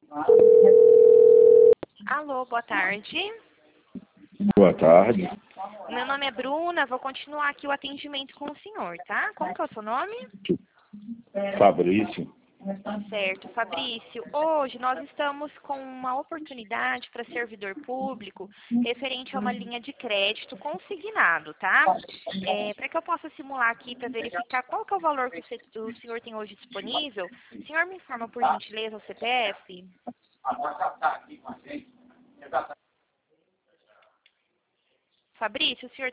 Alô, boa tarde. Boa tarde. Meu nome é Bruna, vou continuar aqui o atendimento com o senhor, tá? Como que é o seu nome? Fabrício. Certo, Fabrício. Hoje nós estamos com uma oportunidade para servidor público referente a uma linha de crédito consignado, tá? Para que eu possa simular aqui para verificar qual que é o valor que o senhor tem hoje disponível, o senhor me informa por gentileza o CPF? Fabrício, o senhor